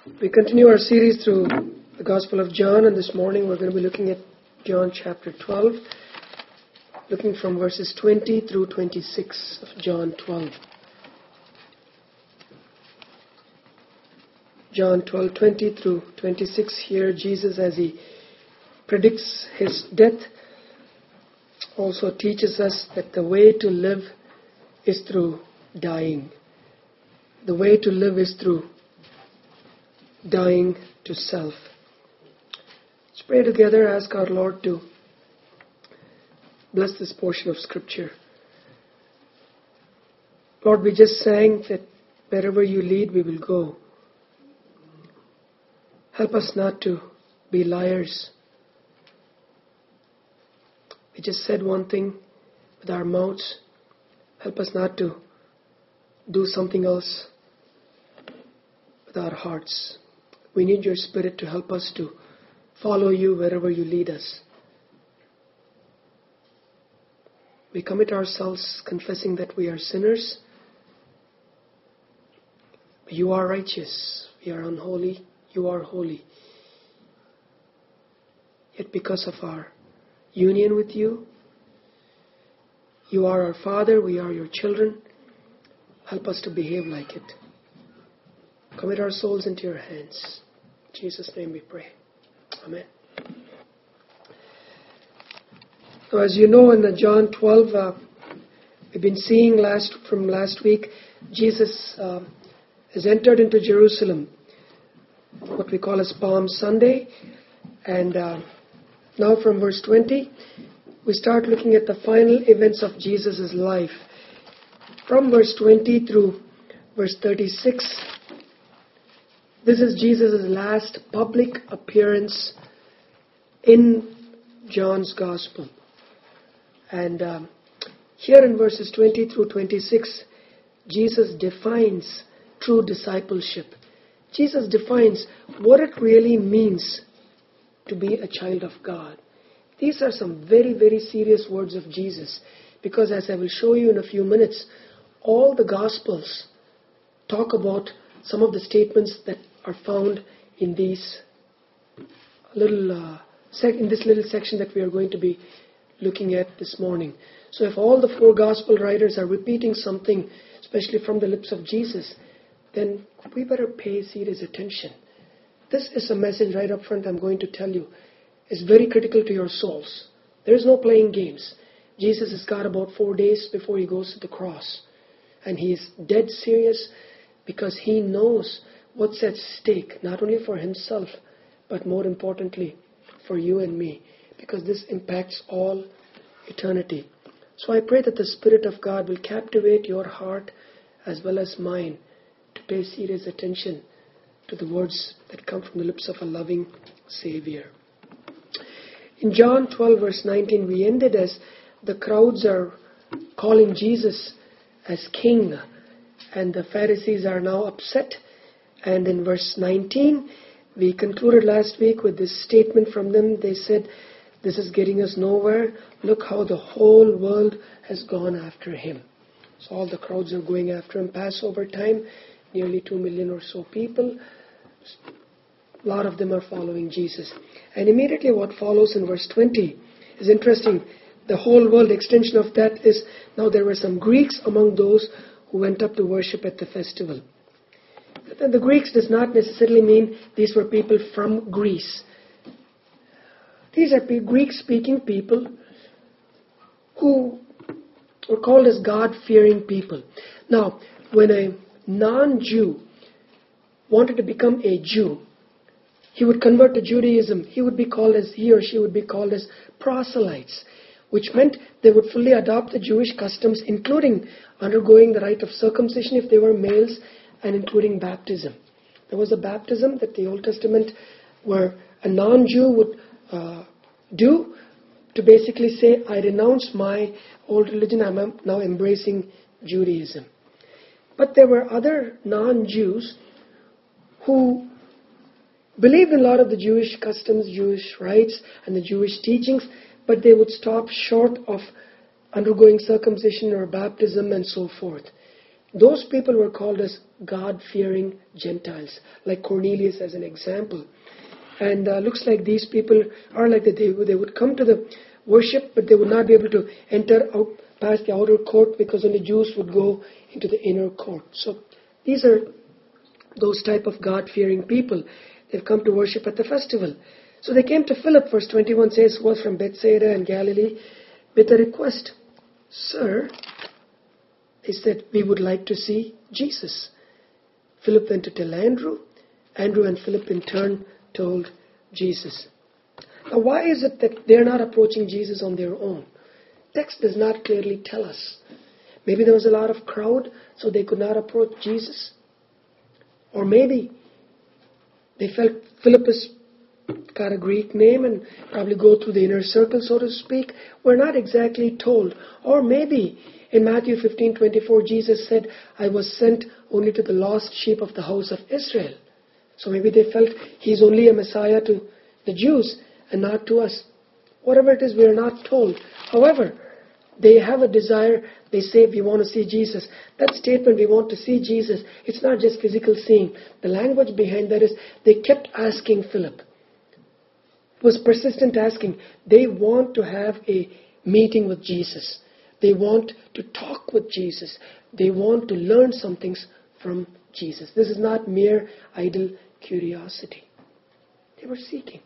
We continue our series through the Gospel of John, and this morning we're going to be looking at John chapter 12, looking from verses 20 through 26 of John 12. John 12:20 through 26. Here Jesus, as he predicts his death, also teaches us that the way to live is through dying. The way to live is through dying to self. Let's pray together, ask our Lord to bless this portion of Scripture. Lord, we just sang that wherever you lead, we will go. Help us not to be liars. We just said one thing with our mouths. Help us not to do something else with our hearts. We need your Spirit to help us to follow you wherever you lead us. We commit ourselves confessing that we are sinners. You are righteous. We are unholy. You are holy. Yet because of our union with you, you are our Father, we are your children. Help us to behave like it. Commit our souls into your hands. In Jesus' name we pray. Amen. So as you know, in the John 12, we've been seeing from last week, Jesus has entered into Jerusalem, what we call as Palm Sunday. And now from verse 20, we start looking at the final events of Jesus' life. From verse 20 through verse 36, this is Jesus' last public appearance in John's Gospel. And here in verses 20 through 26, Jesus defines true discipleship. Jesus defines what it really means to be a child of God. These are some very, very serious words of Jesus, because as I will show you in a few minutes, all the Gospels talk about some of the statements that are found in these in this little section that we are going to be looking at this morning. So if all the four Gospel writers are repeating something, especially from the lips of Jesus, then we better pay serious attention. This is a message right up front I'm going to tell you. It's very critical to your souls. There is no playing games. Jesus has got about 4 days before he goes to the cross. And he is dead serious because he knows what's at stake, not only for himself, but more importantly, for you and me, because this impacts all eternity. So I pray that the Spirit of God will captivate your heart as well as mine to pay serious attention to the words that come from the lips of a loving Savior. In John 12 verse 19, we ended as the crowds are calling Jesus as King, and the Pharisees are now upset. And in verse 19, we concluded last week with this statement from them. They said, this is getting us nowhere. Look how the whole world has gone after him. So all the crowds are going after him. Passover time, nearly 2 million or so people. A lot of them are following Jesus. And immediately what follows in verse 20 is interesting. The whole world extension of that is, now there were some Greeks among those who went up to worship at the festival. The Greeks does not necessarily mean these were people from Greece. These are Greek-speaking people who were called as God-fearing people. Now, when a non-Jew wanted to become a Jew, he would convert to Judaism. He or she would be called as proselytes, which meant they would fully adopt the Jewish customs, including undergoing the rite of circumcision if they were males, and including baptism. There was a baptism that the Old Testament where a non-Jew would do to basically say, I renounce my old religion, I'm now embracing Judaism. But there were other non-Jews who believed in a lot of the Jewish customs, Jewish rites, and the Jewish teachings, but they would stop short of undergoing circumcision or baptism and so forth. Those people were called as God-fearing Gentiles, like Cornelius as an example. And looks like these people are like that. They would come to the worship, but they would not be able to enter out past the outer court because only Jews would go into the inner court. So these are those type of God-fearing people. They've come to worship at the festival. So they came to Philip, verse 21 says, was from Bethsaida and Galilee, with a request. Sir, they said, we would like to see Jesus. Philip went to tell Andrew. Andrew and Philip in turn told Jesus. Now why is it that they're not approaching Jesus on their own? Text does not clearly tell us. Maybe there was a lot of crowd, so they could not approach Jesus. Or maybe they felt Philip has got a Greek name and probably go through the inner circle, so to speak. We're not exactly told. Or maybe in Matthew 15:24, Jesus said, I was sent only to the lost sheep of the house of Israel. So maybe they felt he's only a Messiah to the Jews and not to us. Whatever it is, we are not told. However, they have a desire. They say, we want to see Jesus. That statement, we want to see Jesus, it's not just physical seeing. The language behind that is they kept asking Philip. It was persistent asking. They want to have a meeting with Jesus. They want to talk with Jesus. They want to learn some things from Jesus. This is not mere idle curiosity. They were seeking.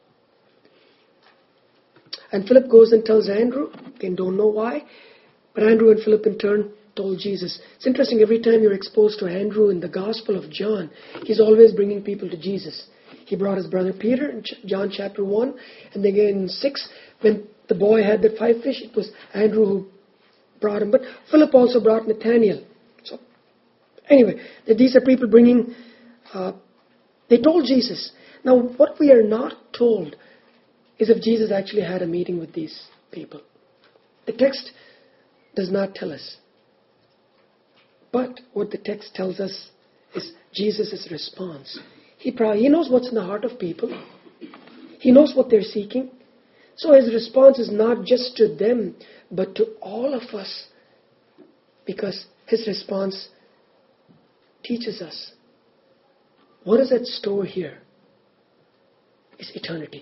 And Philip goes and tells Andrew. Again, don't know why. But Andrew and Philip in turn told Jesus. It's interesting, every time you're exposed to Andrew in the Gospel of John, he's always bringing people to Jesus. He brought his brother Peter in John chapter 1. And then again in 6, when the boy had the 5 fish, it was Andrew who brought him. But Philip also brought Nathanael. So anyway, these are people bringing, they told Jesus. Now what we are not told is if Jesus actually had a meeting with these people. The text does not tell us. But what the text tells us is Jesus' response. He knows what's in the heart of people. He knows what they're seeking. So his response is not just to them, but to all of us. Because his response teaches us. What is at store here is eternity.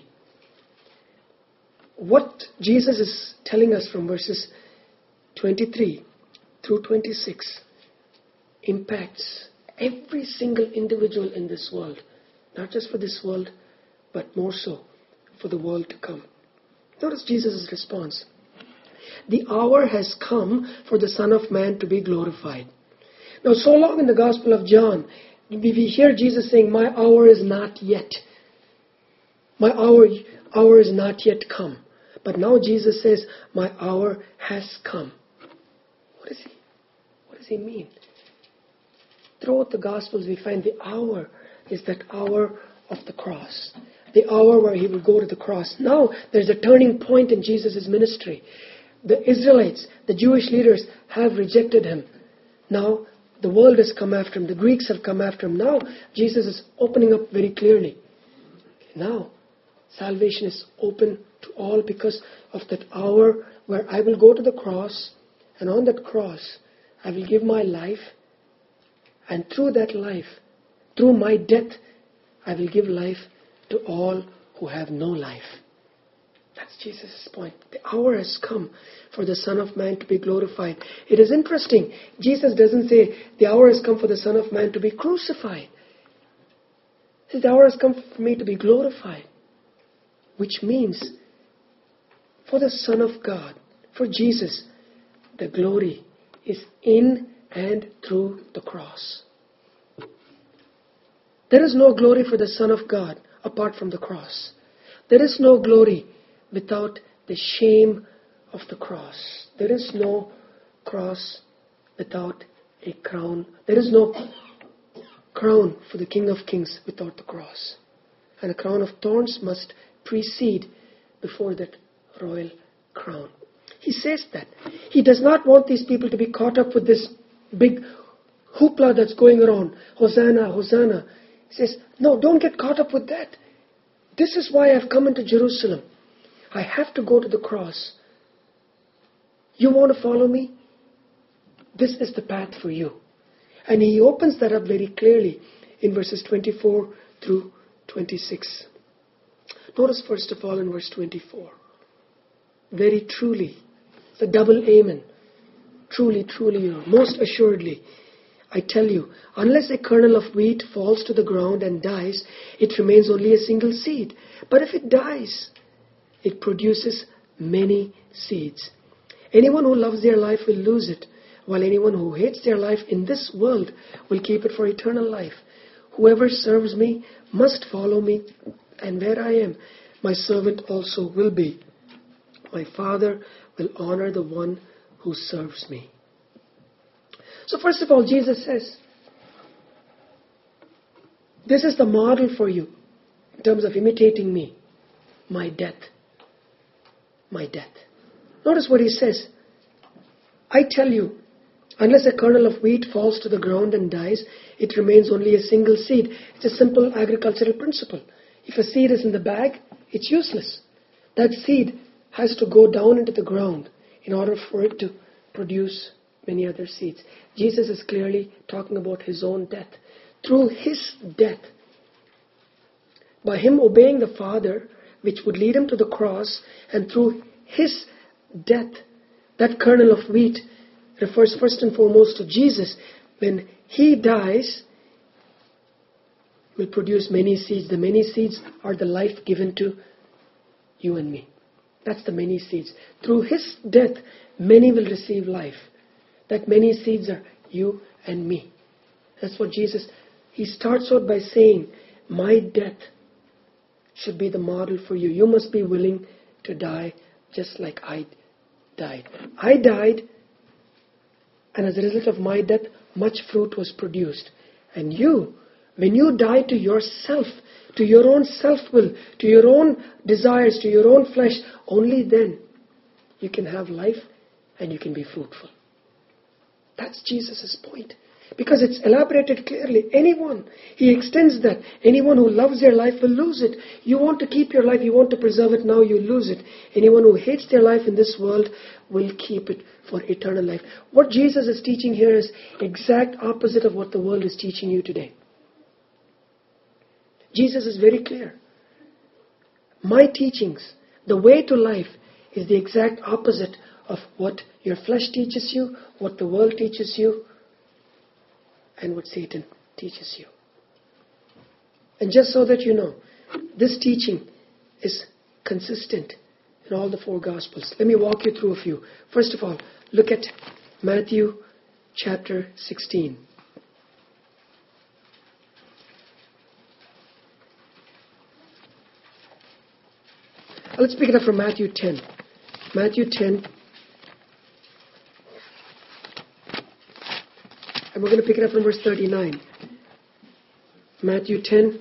What Jesus is telling us from verses 23 through 26 impacts every single individual in this world. Not just for this world, but more so for the world to come. Notice Jesus' response. The hour has come for the Son of Man to be glorified. Now, so long in the Gospel of John, we hear Jesus saying, my hour is not yet. My hour is not yet come. But now Jesus says, my hour has come. What does he mean? Throughout the Gospels we find the hour is that hour of the cross. The hour where he will go to the cross. Now there's a turning point in Jesus' ministry. The Israelites, the Jewish leaders have rejected him. Now the world has come after him. The Greeks have come after him. Now Jesus is opening up very clearly. Now salvation is open to all because of that hour where I will go to the cross, and on that cross I will give my life, and through that life, through my death, I will give life to all who have no life. That's Jesus' point. The hour has come for the Son of Man to be glorified. It is interesting. Jesus doesn't say the hour has come for the Son of Man to be crucified. He says the hour has come for me to be glorified. Which means for the Son of God, for Jesus, the glory is in and through the cross. There is no glory for the Son of God apart from the cross. There is no glory without the shame of the cross. There is no cross without a crown. There is no crown for the King of Kings without the cross. And a crown of thorns must precede before that royal crown. He says that. He does not want these people to be caught up with this big hoopla that's going around. Hosanna, Hosanna. He says, no, don't get caught up with that. This is why I've come into Jerusalem. I have to go to the cross. You want to follow me? This is the path for you. And he opens that up very clearly in verses 24 through 26. Notice first of all in verse 24. Very truly, the double amen. Truly, truly, most assuredly, I tell you, unless a kernel of wheat falls to the ground and dies, it remains only a single seed. But if it dies, it produces many seeds. Anyone who loves their life will lose it, while anyone who hates their life in this world will keep it for eternal life. Whoever serves me must follow me, and where I am, my servant also will be. My Father will honor the one who serves me. So first of all, Jesus says, this is the model for you in terms of imitating me. My death. My death. Notice what he says. I tell you, unless a kernel of wheat falls to the ground and dies, it remains only a single seed. It's a simple agricultural principle. If a seed is in the bag, it's useless. That seed has to go down into the ground in order for it to produce many other seeds. Jesus is clearly talking about his own death. Through his death, by him obeying the Father, which would lead him to the cross, and through his death, that kernel of wheat refers first and foremost to Jesus. When he dies, will produce many seeds. The many seeds are the life given to you and me. That's the many seeds. Through his death, many will receive life. That many seeds are you and me. That's what Jesus, he starts out by saying, my death should be the model for you. You must be willing to die just like I died. I died, and as a result of my death, much fruit was produced. And you, when you die to yourself, to your own self-will, to your own desires, to your own flesh, only then you can have life and you can be fruitful. That's Jesus' point. Because it's elaborated clearly. Anyone, he extends that. Anyone who loves their life will lose it. You want to keep your life, you want to preserve it, now you lose it. Anyone who hates their life in this world will keep it for eternal life. What Jesus is teaching here is exact opposite of what the world is teaching you today. Jesus is very clear. My teachings, the way to life, is the exact opposite of what your flesh teaches you, what the world teaches you, and what Satan teaches you. And just so that you know, this teaching is consistent in all the four Gospels. Let me walk you through a few. First of all, look at Matthew chapter 16. Let's pick it up from Matthew 10. Matthew 10. And we're going to pick it up from verse 39. Matthew 10.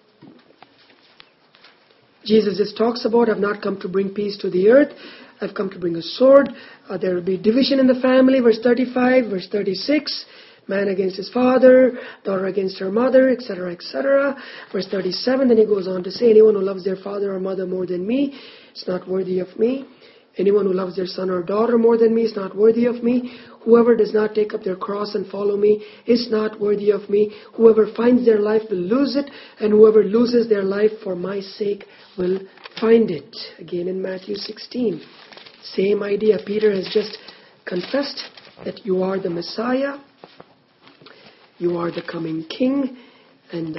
Jesus just talks about, I've not come to bring peace to the earth. I've come to bring a sword. There will be division in the family. Verse 35, verse 36. Man against his father, daughter against her mother, etc., etc. Verse 37, then he goes on to say, anyone who loves their father or mother more than me is not worthy of me. Anyone who loves their son or daughter more than me is not worthy of me. Whoever does not take up their cross and follow me is not worthy of me. Whoever finds their life will lose it, and whoever loses their life for my sake will find it. Again in Matthew 16. Same idea. Peter has just confessed that you are the Messiah. You are the coming king, and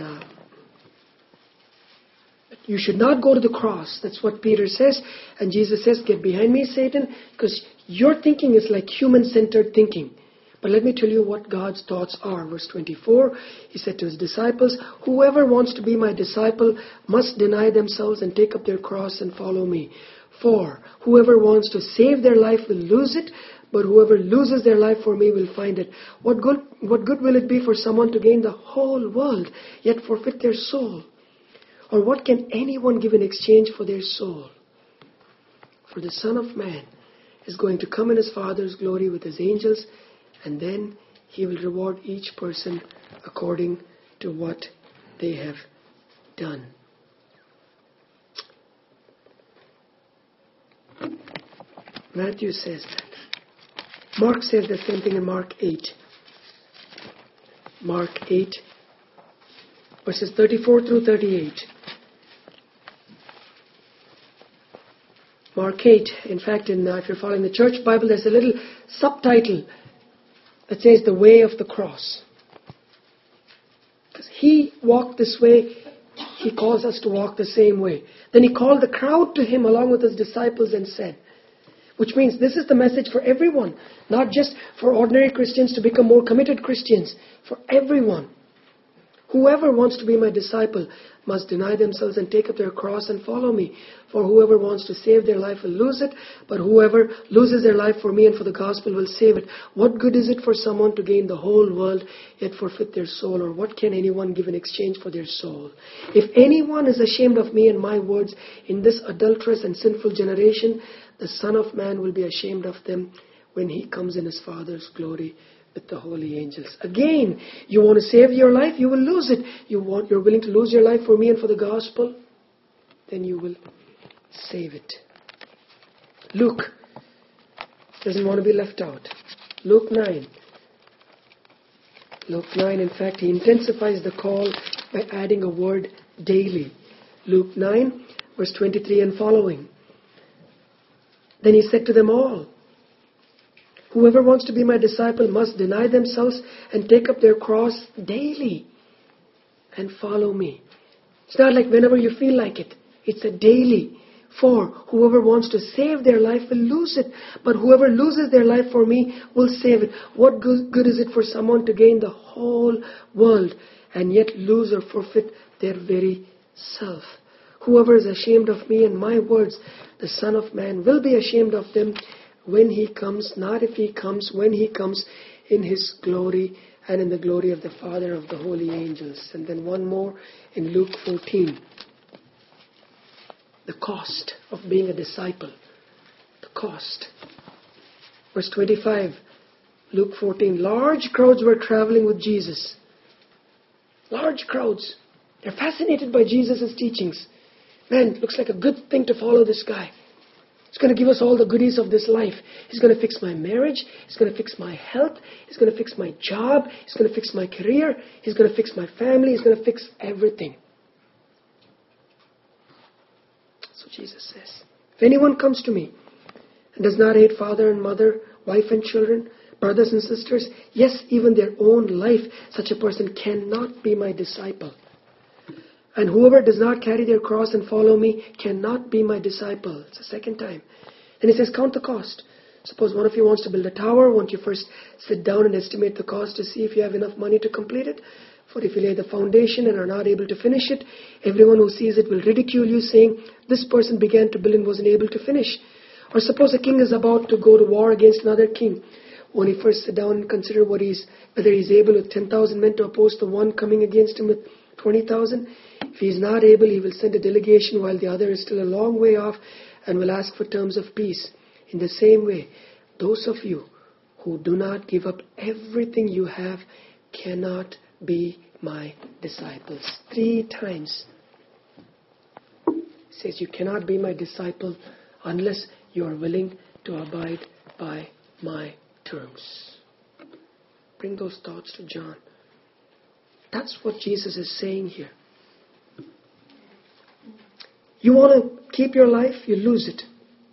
you should not go to the cross. That's what Peter says. And Jesus says, get behind me, Satan, because your thinking is like human-centered thinking. But let me tell you what God's thoughts are. Verse 24, he said to his disciples, whoever wants to be my disciple must deny themselves and take up their cross and follow me. For whoever wants to save their life will lose it, but whoever loses their life for me will find it. What good will it be for someone to gain the whole world, yet forfeit their soul? Or what can anyone give in exchange for their soul? For the Son of Man is going to come in his Father's glory with his angels, and then he will reward each person according to what they have done. Matthew says that. Mark says the same thing in Mark 8. Mark 8, verses 34 through 38. Mark 8, in fact, if you're following the church Bible, there's a little subtitle that says the way of the cross. Because he walked this way, he calls us to walk the same way. Then he called the crowd to him along with his disciples and said, which means this is the message for everyone, not just for ordinary Christians to become more committed Christians, for everyone. Whoever wants to be my disciple must deny themselves and take up their cross and follow me. For whoever wants to save their life will lose it, but whoever loses their life for me and for the gospel will save it. What good is it for someone to gain the whole world yet forfeit their soul? Or what can anyone give in exchange for their soul? If anyone is ashamed of me and my words in this adulterous and sinful generation, the Son of Man will be ashamed of them when he comes in his Father's glory with the holy angels. Again, you want to save your life, you will lose it. You're willing to lose your life for me and for the gospel, then you will save it. Luke doesn't want to be left out. Luke 9. Luke 9, in fact, he intensifies the call by adding a word, daily. Luke 9, verse 23 and following. Then he said to them all, whoever wants to be my disciple must deny themselves and take up their cross daily and follow me. It's not like whenever you feel like it. It's a daily. For whoever wants to save their life will lose it, but whoever loses their life for me will save it. What good is it for someone to gain the whole world and yet lose or forfeit their very self? Whoever is ashamed of me and my words, the Son of Man will be ashamed of them when he comes, not if he comes, when he comes in his glory and in the glory of the Father of the holy angels. And then one more in Luke 14. The cost of being a disciple. The cost. Verse 25, Luke 14. Large crowds were traveling with Jesus. Large crowds. They're fascinated by Jesus' teachings. Man, it looks like a good thing to follow this guy. He's going to give us all the goodies of this life. He's going to fix my marriage. He's going to fix my health. He's going to fix my job. He's going to fix my career. He's going to fix my family. He's going to fix everything. That's what Jesus says. If anyone comes to me and does not hate father and mother, wife and children, brothers and sisters, yes, even their own life, such a person cannot be my disciple. And whoever does not carry their cross and follow me cannot be my disciple. It's the second time. Then he says, count the cost. Suppose one of you wants to build a tower. Won't you first sit down and estimate the cost to see if you have enough money to complete it? For if you lay the foundation and are not able to finish it, everyone who sees it will ridicule you, saying, this person began to build and wasn't able to finish. Or suppose a king is about to go to war against another king. Won't he first sit down and consider whether he's able with 10,000 men to oppose the one coming against him with 20,000? If he is not able, he will send a delegation while the other is still a long way off and will ask for terms of peace. In the same way, those of you who do not give up everything you have cannot be my disciples. 3 times. He says you cannot be my disciple unless you are willing to abide by my terms. Bring those thoughts to John. That's what Jesus is saying here. You want to keep your life, you lose it.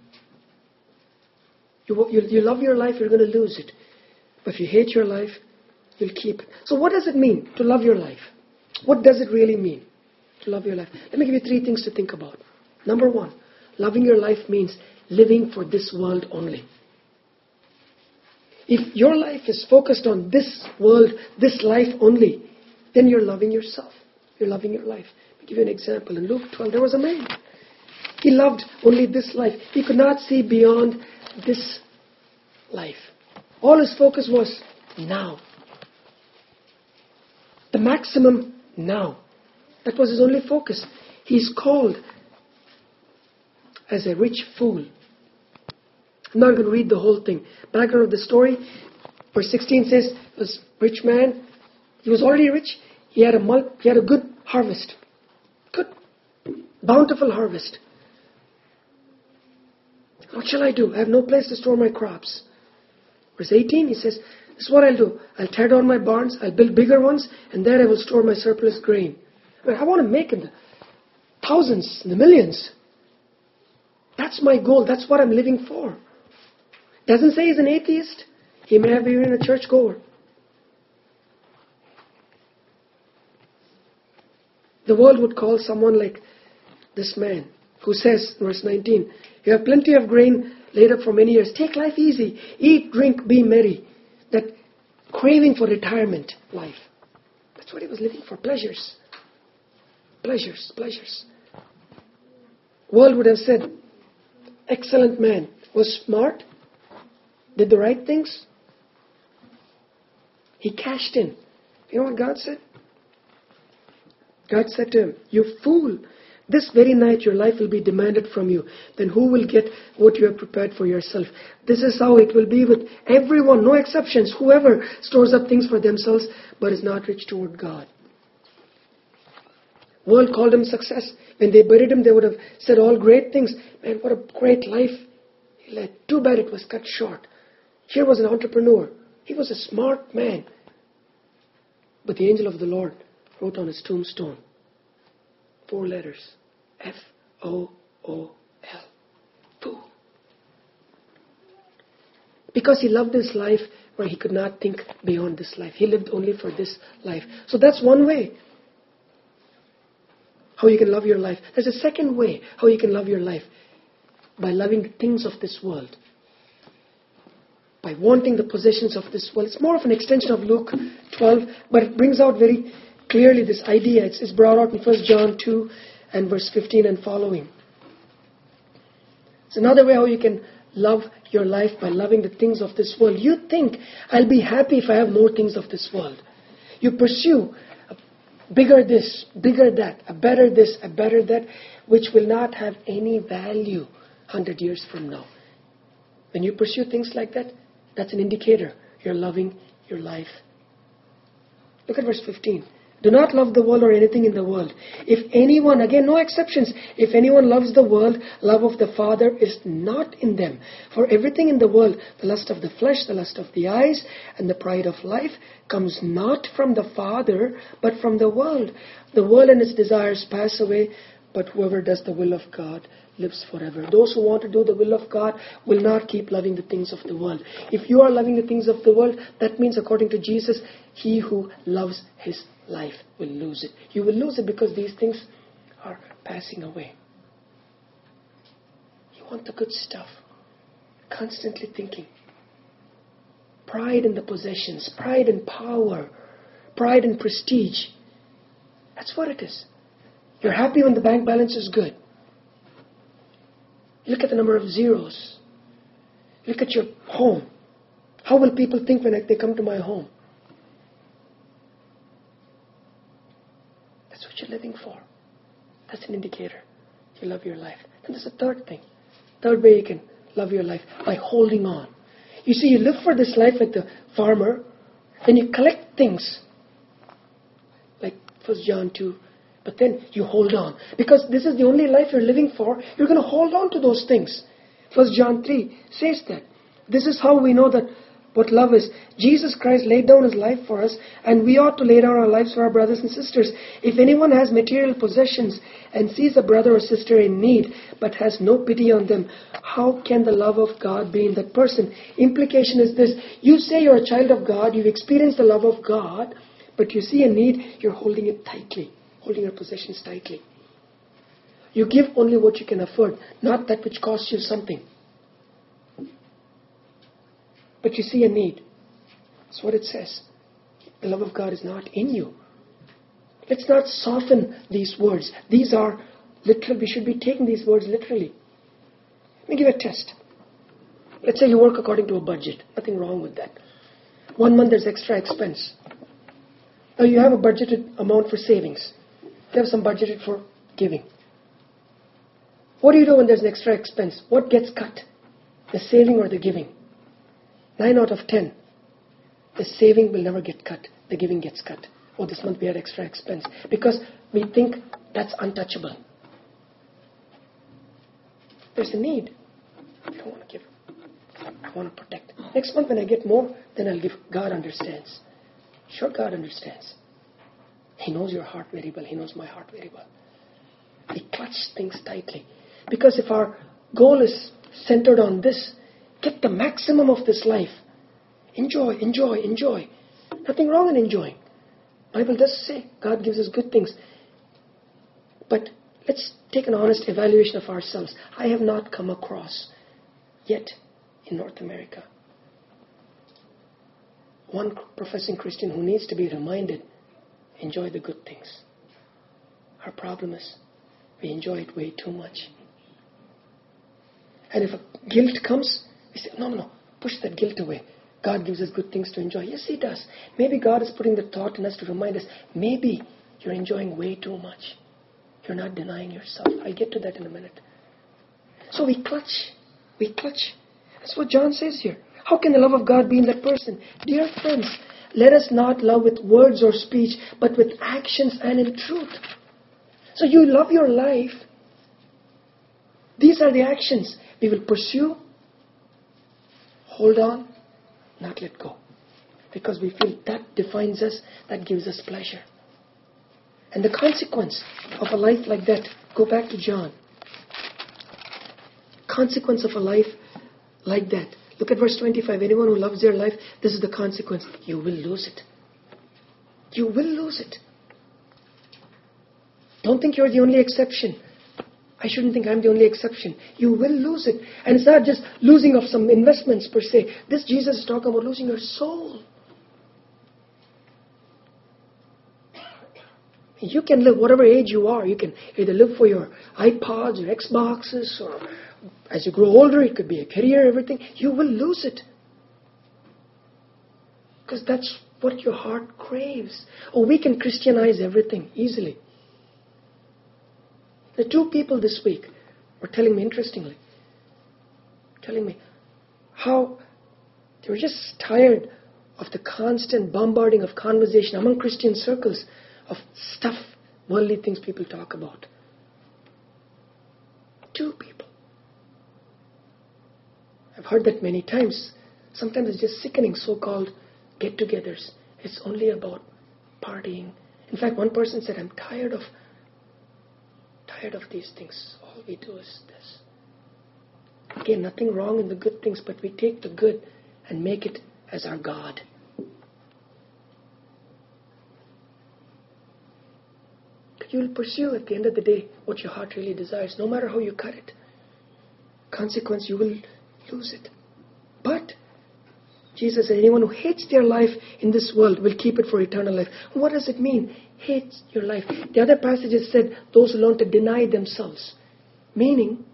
You love your life, you're going to lose it. But if you hate your life, you'll keep it. So what does it mean to love your life? What does it really mean to love your life? Let me give you 3 things to think about. Number 1, loving your life means living for this world only. If your life is focused on this world, this life only, then you're loving yourself. You're loving your life. I'll give you an example. In Luke 12, there was a man. He loved only this life. He could not see beyond this life. All his focus was now. The maximum now. That was his only focus. He's called as a rich fool. I'm not going to read the whole thing. Background of the story, verse 16 says, this rich man, he was already rich. He had a good harvest. Good, bountiful harvest. What shall I do? I have no place to store my crops. Verse 18, he says, This is what I'll do. I'll tear down my barns, I'll build bigger ones, and there I will store my surplus grain. I want to make it the thousands, the millions. That's my goal. That's what I'm living for. Doesn't say he's an atheist. He may have been a churchgoer. The world would call someone like this man who says, verse 19, you have plenty of grain laid up for many years. Take life easy. Eat, drink, be merry. That craving for retirement life. That's what he was living for. Pleasures. Pleasures. Pleasures. World would have said, excellent man. Was smart. Did the right things. He cashed in. You know what God said? God said to him, you fool. This very night your life will be demanded from you. Then who will get what you have prepared for yourself? This is how it will be with everyone, no exceptions. Whoever stores up things for themselves but is not rich toward God. World called him success. When they buried him, they would have said all great things. Man, what a great life he led. Too bad it was cut short. Here was an entrepreneur. He was a smart man. But the angel of the Lord wrote on his tombstone 4 letters. F-O-O-L. Fool. Because he loved this life where he could not think beyond this life. He lived only for this life. So that's one way how you can love your life. There's a second way how you can love your life. By loving the things of this world. By wanting the possessions of this world. It's more of an extension of Luke 12, but it brings out very clearly this idea. It's brought out in 1 John 2 and verse 15 and following. It's another way how you can love your life by loving the things of this world. You think, I'll be happy if I have more things of this world. You pursue a bigger this, bigger that, a better this, a better that, which will not have any value 100 years from now. When you pursue things like that, that's an indicator you're loving your life. Look at verse 15. Do not love the world or anything in the world. If anyone, again no exceptions, if anyone loves the world, love of the Father is not in them. For everything in the world, the lust of the flesh, the lust of the eyes, and the pride of life, comes not from the Father, but from the world. The world and its desires pass away, but whoever does the will of God lives forever. Those who want to do the will of God will not keep loving the things of the world. If you are loving the things of the world, that means according to Jesus, he who loves his life will lose it. You will lose it because these things are passing away. You want the good stuff. Constantly thinking. Pride in the possessions. Pride in power. Pride in prestige. That's what it is. You're happy when the bank balance is good. Look at the number of zeros. Look at your home. How will people think when they come to my home? That's what you're living for. That's an indicator. You love your life. And there's a third thing. Third way you can love your life. By holding on. You see, you live for this life like the farmer. Then you collect things. Like 1 John 2. But then you hold on. Because this is the only life you're living for. You're going to hold on to those things. 1 John 3 says that. This is how we know that what love is. Jesus Christ laid down his life for us. And we ought to lay down our lives for our brothers and sisters. If anyone has material possessions and sees a brother or sister in need, but has no pity on them, how can the love of God be in that person? Implication is this. You say you're a child of God. You've experienced the love of God. But you see a need. You're holding it tightly. Holding your possessions tightly. You give only what you can afford, not that which costs you something. But you see a need. That's what it says. The love of God is not in you. Let's not soften these words. These are literal. We should be taking these words literally. Let me give a test. Let's say you work according to a budget. Nothing wrong with that. 1 month there's extra expense. Now you have a budgeted amount for savings. You have some budgeted for giving. What do you do when there's an extra expense? What gets cut? The saving or the giving? 9 out of 10. The saving will never get cut. The giving gets cut. Oh, this month we had extra expense. Because we think that's untouchable. There's a need. I don't want to give. I want to protect. Next month when I get more, then I'll give. God understands. Sure, God understands. He knows your heart very well. He knows my heart very well. We clutch things tightly. Because if our goal is centered on this, get the maximum of this life. Enjoy, enjoy, enjoy. Nothing wrong in enjoying. Bible does say God gives us good things. But let's take an honest evaluation of ourselves. I have not come across yet in North America one professing Christian who needs to be reminded, enjoy the good things. Our problem is we enjoy it way too much. And if a guilt comes, we say, no, push that guilt away. God gives us good things to enjoy. Yes, He does. Maybe God is putting the thought in us to remind us, maybe you're enjoying way too much. You're not denying yourself. I'll get to that in a minute. So we clutch. That's what John says here. How can the love of God be in that person? Dear friends, let us not love with words or speech, but with actions and in truth. So you love your life. These are the actions. We will pursue, hold on, not let go. Because we feel that defines us, that gives us pleasure. And the consequence of a life like that, go back to John. Consequence of a life like that. Look at verse 25. Anyone who loves their life, this is the consequence. You will lose it. You will lose it. Don't think you're the only exception. I shouldn't think I'm the only exception. You will lose it. And it's not just losing of some investments per se. This Jesus is talking about losing your soul. You can live whatever age you are. You can either live for your iPods or Xboxes, or as you grow older, it could be a career, everything. You will lose it. Because that's what your heart craves. Oh, we can Christianize everything easily. The two people this week were telling me how they were just tired of the constant bombarding of conversation among Christian circles of stuff, worldly things people talk about. Two people. I've heard that many times. Sometimes it's just sickening, so-called get-togethers. It's only about partying. In fact, one person said, I'm tired of these things. All we do is this. Again, nothing wrong in the good things, but we take the good and make it as our God. You will pursue at the end of the day what your heart really desires, no matter how you cut it. Consequence, you will lose it. But Jesus said, anyone who hates their life in this world will keep it for eternal life. What does it mean? Hates your life. The other passages said, those who learn to deny themselves. Meaning,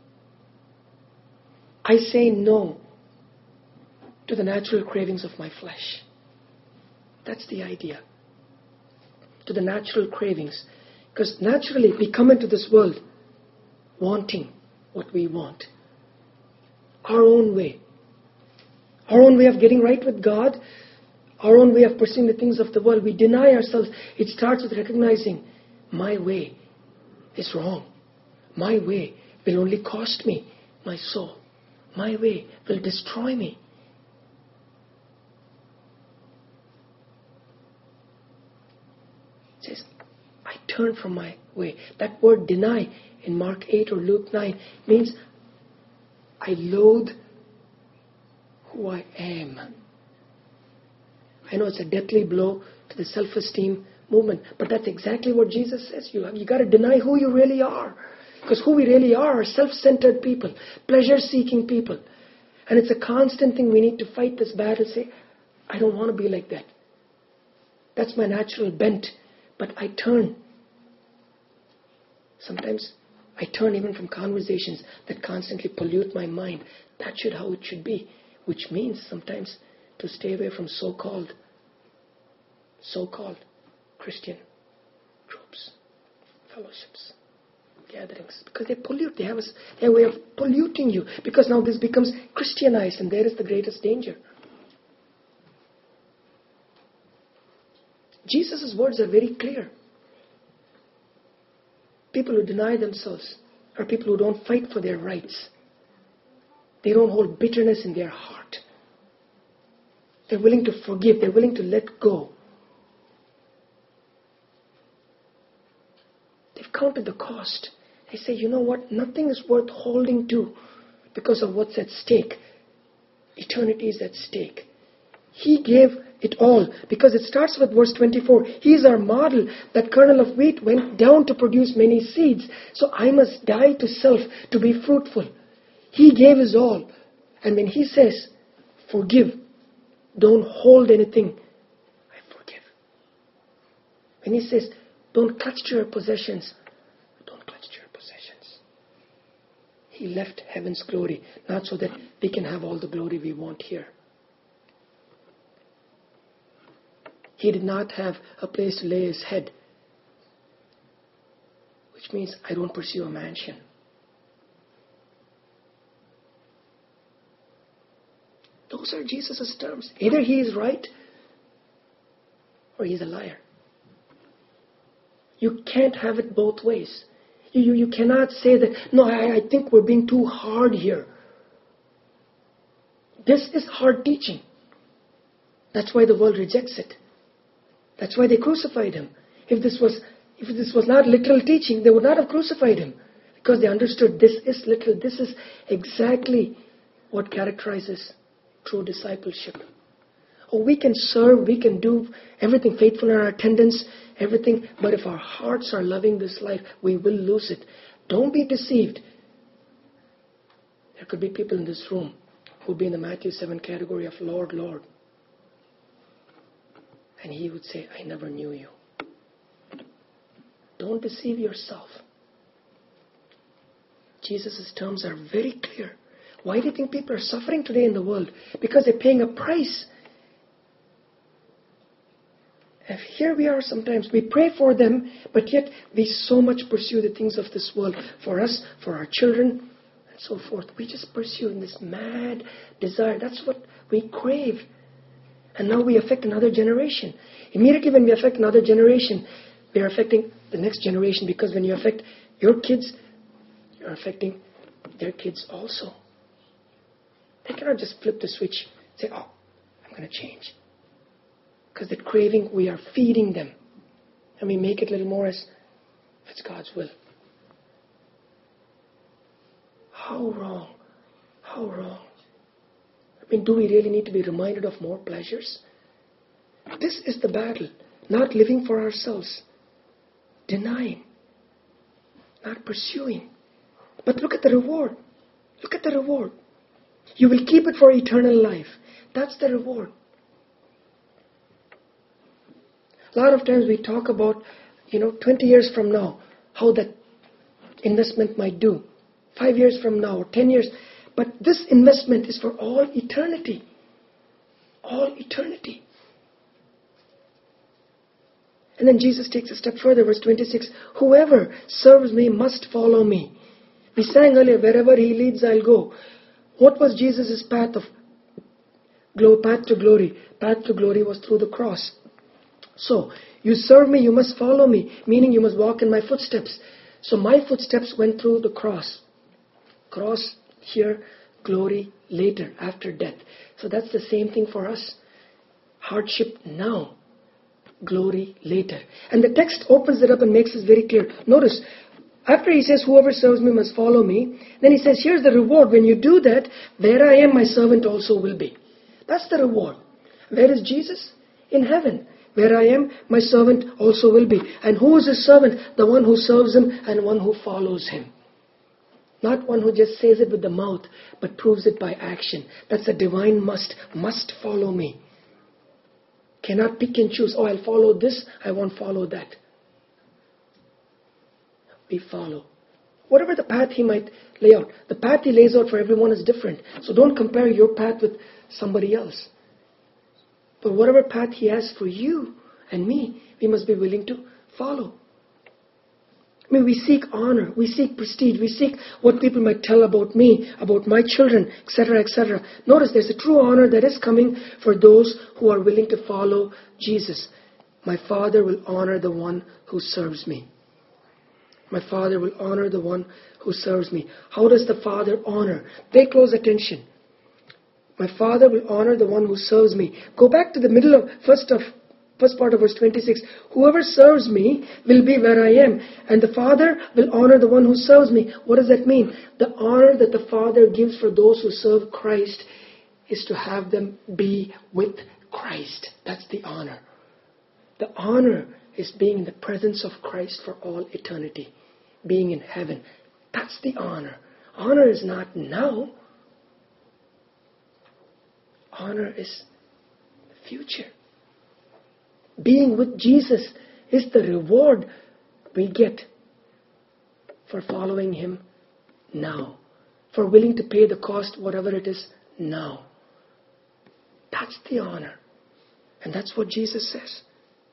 I say no to the natural cravings of my flesh. That's the idea. To the natural cravings. Because naturally, we come into this world wanting what we want. Our own way. Our own way of getting right with God. Our own way of pursuing the things of the world. We deny ourselves. It starts with recognizing my way is wrong. My way will only cost me my soul. My way will destroy me. It says, I turn from my way. That word deny in Mark 8 or Luke 9 means I loathe who I am. I know it's a deathly blow to the self-esteem movement, but that's exactly what Jesus says. You got to deny who you really are. Because who we really are self-centered people, pleasure-seeking people. And it's a constant thing. We need to fight this battle. Say, I don't want to be like that. That's my natural bent. But I turn. Sometimes I turn even from conversations that constantly pollute my mind. That's how it should be. Which means sometimes to stay away from so-called Christian groups, fellowships, gatherings. Because they pollute. They have a way of polluting you. Because now this becomes Christianized, and there is the greatest danger. Jesus' words are very clear. People who deny themselves are people who don't fight for their rights. They don't hold bitterness in their heart. They're willing to forgive. They're willing to let go. They've counted the cost. They say, you know what? Nothing is worth holding to because of what's at stake. Eternity is at stake. He gave it all, because it starts with verse 24. He is our model. That kernel of wheat went down to produce many seeds. So I must die to self to be fruitful. He gave his all. And when he says, forgive, don't hold anything, I forgive. When he says, don't clutch to your possessions, don't clutch to your possessions. He left heaven's glory, not so that we can have all the glory we want here. He did not have a place to lay his head, which means I don't pursue a mansion. Those are Jesus' terms. Either he is right or he's a liar. You can't have it both ways. You cannot say that, no, I think we're being too hard here. This is hard teaching. That's why the world rejects it. That's why they crucified him. If this was not literal teaching, they would not have crucified him. Because they understood this is literal. This is exactly what characterizes true discipleship. Oh, we can serve, we can do everything, faithful in our attendance, everything. But if our hearts are loving this life, we will lose it. Don't be deceived. There could be people in this room who would be in the Matthew 7 category of Lord, Lord. And he would say, I never knew you. Don't deceive yourself. Jesus' terms are very clear. Why do you think people are suffering today in the world? Because they're paying a price. And here we are sometimes. We pray for them, but yet we so much pursue the things of this world. For us, for our children, and so forth. We just pursue in this mad desire. That's what we crave. And now we affect another generation. Immediately when we affect another generation, we are affecting the next generation, because when you affect your kids, you're affecting their kids also. They cannot just flip the switch and say, oh, I'm going to change. Because that craving, we are feeding them. And we make it a little more as, it's God's will. How wrong. How wrong. I mean, do we really need to be reminded of more pleasures? This is the battle. Not living for ourselves. Denying. Not pursuing. But look at the reward. Look at the reward. You will keep it for eternal life. That's the reward. A lot of times we talk about, 20 years from now, how that investment might do. 5 years from now, or 10 years. But this investment is for all eternity. All eternity. And then Jesus takes a step further, verse 26. Whoever serves me must follow me. We sang earlier, wherever he leads, I'll go. What was Jesus' path to glory? Path to glory was through the cross. So, you serve me, you must follow me, meaning you must walk in my footsteps. So my footsteps went through the cross. Cross here, glory later, after death. So that's the same thing for us. Hardship now, glory later. And the text opens it up and makes this very clear. Notice, after he says, whoever serves me must follow me, then he says, here's the reward. When you do that, where I am, my servant also will be. That's the reward. Where is Jesus? In heaven. Where I am, my servant also will be. And who is his servant? The one who serves him and one who follows him. Not one who just says it with the mouth, but proves it by action. That's a divine must. Must follow me. Cannot pick and choose. Oh, I'll follow this, I won't follow that. We follow. Whatever the path he might lay out. The path he lays out for everyone is different. So don't compare your path with somebody else. But whatever path he has for you and me, we must be willing to follow. I mean, we seek honor, we seek prestige, we seek what people might tell about me, about my children, etc., etc. Notice there's a true honor that is coming for those who are willing to follow Jesus. My Father will honor the one who serves me. My Father will honor the one who serves me. How does the Father honor? Pay close attention. My Father will honor the one who serves me. Go back to the middle of first part of verse 26. Whoever serves me will be where I am, and the Father will honor the one who serves me. What does that mean? The honor that the Father gives for those who serve Christ is to have them be with Christ. That's the honor. The honor is being in the presence of Christ for all eternity. Being in heaven. That's the honor. Honor is not now. Honor is the future. Being with Jesus is the reward we get for following Him now. For willing to pay the cost, whatever it is, now. That's the honor. And that's what Jesus says.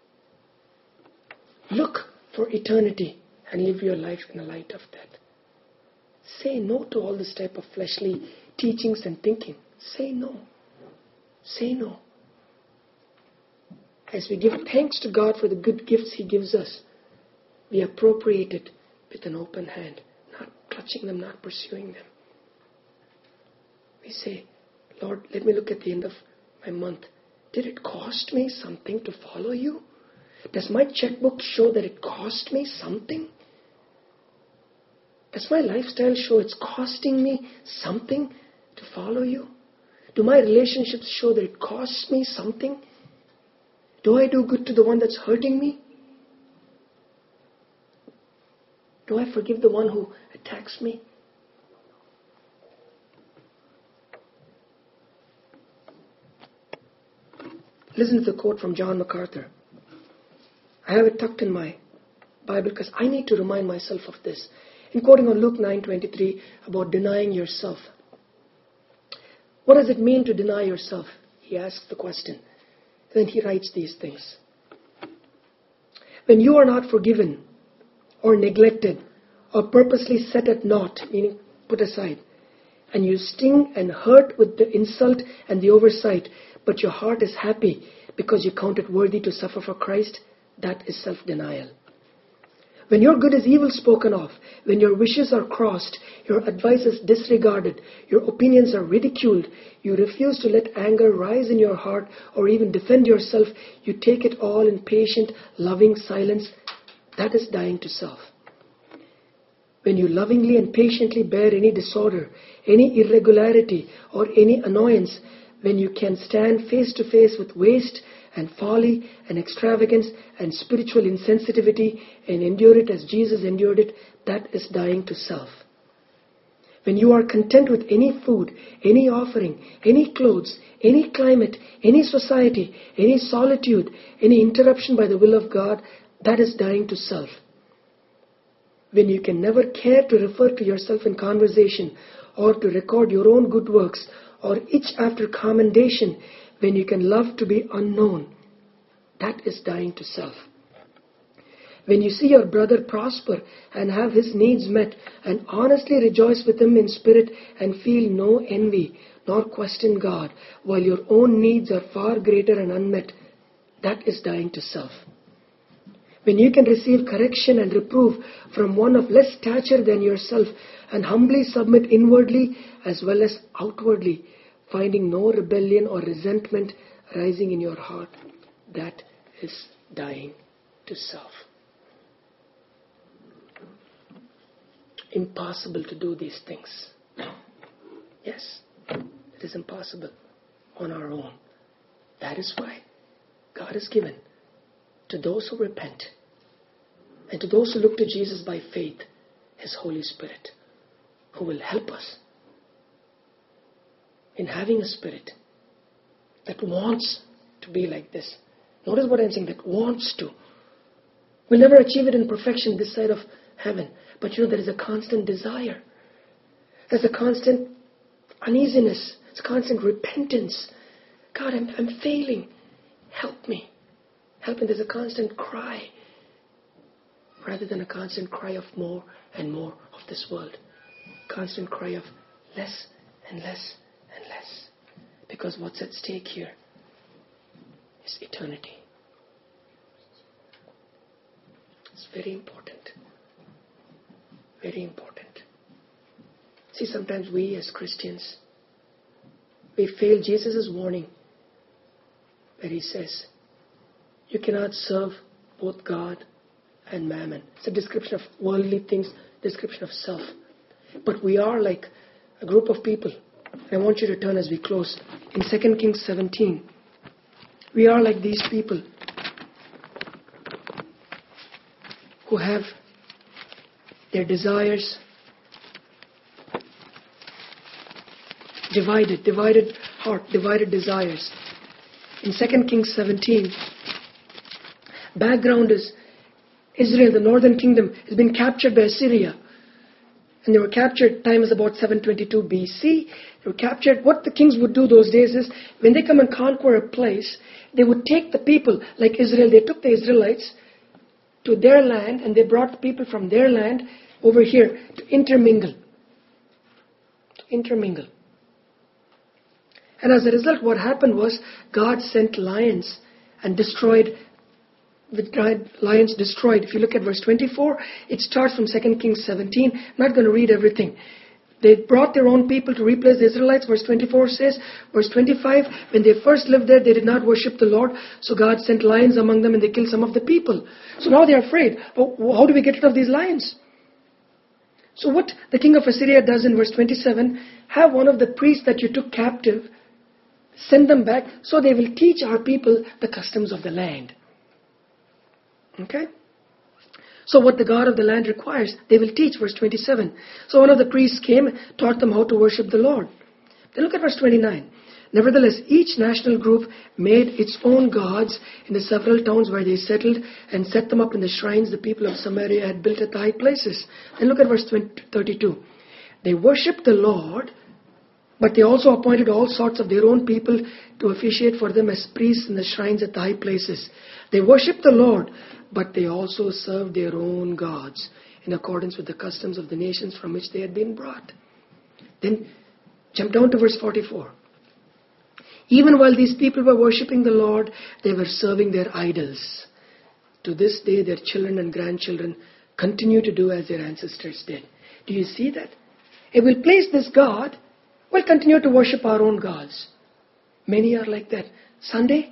Look for eternity and live your life in the light of that. Say no to all this type of fleshly teachings and thinking. Say no. Say no. As we give thanks to God for the good gifts He gives us, we appropriate it with an open hand, not clutching them, not pursuing them. We say, Lord, let me look at the end of my month. Did it cost me something to follow you? Does my checkbook show that it cost me something? Does my lifestyle show it's costing me something to follow you? Do my relationships show that it costs me something? Do I do good to the one that's hurting me? Do I forgive the one who attacks me? Listen to the quote from John MacArthur. I have it tucked in my Bible because I need to remind myself of this. In quoting on Luke 9:23 about denying yourself. What does it mean to deny yourself? He asks the question. Then he writes these things. When you are not forgiven or neglected or purposely set at naught, meaning put aside, and you sting and hurt with the insult and the oversight, but your heart is happy because you count it worthy to suffer for Christ, that is self-denial. When your good is evil spoken of, when your wishes are crossed, your advice is disregarded, your opinions are ridiculed, you refuse to let anger rise in your heart or even defend yourself, you take it all in patient, loving silence, that is dying to self. When you lovingly and patiently bear any disorder, any irregularity, or any annoyance, when you can stand face to face with waste and folly and extravagance and spiritual insensitivity and endure it as Jesus endured it, that is dying to self. When you are content with any food, any offering, any clothes, any climate, any society, any solitude, any interruption by the will of God, that is dying to self. When you can never care to refer to yourself in conversation or to record your own good works or itch after commendation, when you can love to be unknown, that is dying to self. When you see your brother prosper and have his needs met and honestly rejoice with him in spirit and feel no envy nor question God while your own needs are far greater and unmet, that is dying to self. When you can receive correction and reproof from one of less stature than yourself and humbly submit inwardly as well as outwardly, finding no rebellion or resentment rising in your heart, that is dying to self. Impossible to do these things. Yes, it is impossible on our own. That is why God has given to those who repent and to those who look to Jesus by faith, His Holy Spirit, who will help us in having a spirit that wants to be like this. Notice what I'm saying, that wants to. We'll never achieve it in perfection this side of heaven. But there is a constant desire. There's a constant uneasiness. It's a constant repentance. God, I'm failing. Help me. Help me. There's a constant cry. Rather than a constant cry of more and more of this world. Constant cry of less and less and less. Because what's at stake here is eternity. It's very important. Very important. See, sometimes we as Christians, we fail Jesus' warning where he says, you cannot serve both God and mammon. It's a description of worldly things, description of self. But we are like a group of people. I want you to turn as we close. In 2 Kings 17, we are like these people who have their desires divided heart, divided desires. In 2 Kings 17, background is Israel, the northern kingdom, has been captured by Assyria. And they were captured, time is about 722 BC. They were captured. What the kings would do those days is, when they come and conquer a place, they would take the people, like Israel, they took the Israelites to their land, and they brought the people from their land over here to intermingle. And as a result, what happened was, God sent lions and destroyed. The lions destroyed. If you look at verse 24, it starts from 2 Kings 17. I'm not going to read everything. They brought their own people to replace the Israelites. Verse 24 says, verse 25, when they first lived there, they did not worship the Lord. So God sent lions among them and they killed some of the people. So now they're afraid. Oh, how do we get rid of these lions? So what the king of Assyria does in verse 27, have one of the priests that you took captive, send them back so they will teach our people the customs of the land. Okay? So what the God of the land requires, they will teach. Verse 27. So one of the priests came, taught them how to worship the Lord. Then look at verse 29. Nevertheless, each national group made its own gods in the several towns where they settled and set them up in the shrines the people of Samaria had built at the high places. Then look at verse 32. They worshipped the Lord, but they also appointed all sorts of their own people to officiate for them as priests in the shrines at the high places. They worshipped the Lord, but they also served their own gods in accordance with the customs of the nations from which they had been brought. Then jump down to verse 44. Even while these people were worshipping the Lord, they were serving their idols. To this day, their children and grandchildren continue to do as their ancestors did. Do you see that? If we'll place this God, we'll continue to worship our own gods. Many are like that. Sunday,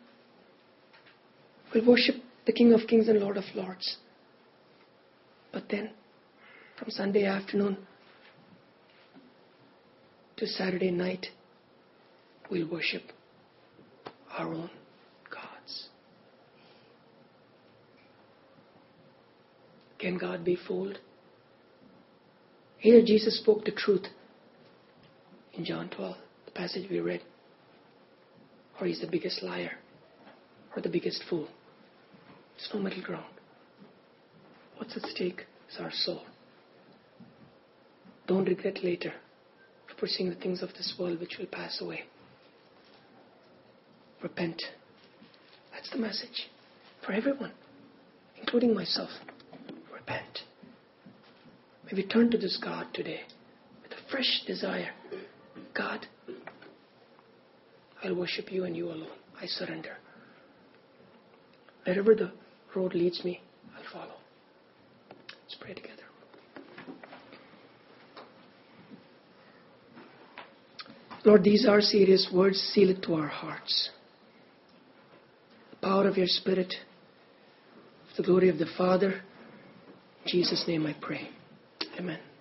we'll worship the King of Kings and Lord of Lords. But then, from Sunday afternoon to Saturday night, we'll worship our own gods. Can God be fooled? Here Jesus spoke the truth in John 12, the passage we read. Or he's the biggest liar or the biggest fool. There's no middle ground. What's at stake is our soul. Don't regret later for pursuing the things of this world which will pass away. Repent. That's the message for everyone, including myself. Repent. May we turn to this God today with a fresh desire. God, I'll worship you and you alone. I surrender. Wherever the road leads me, I'll follow. Let's pray together. Lord, these are serious words. Seal it to our hearts. The power of your Spirit, the glory of the Father. In Jesus' name I pray. Amen.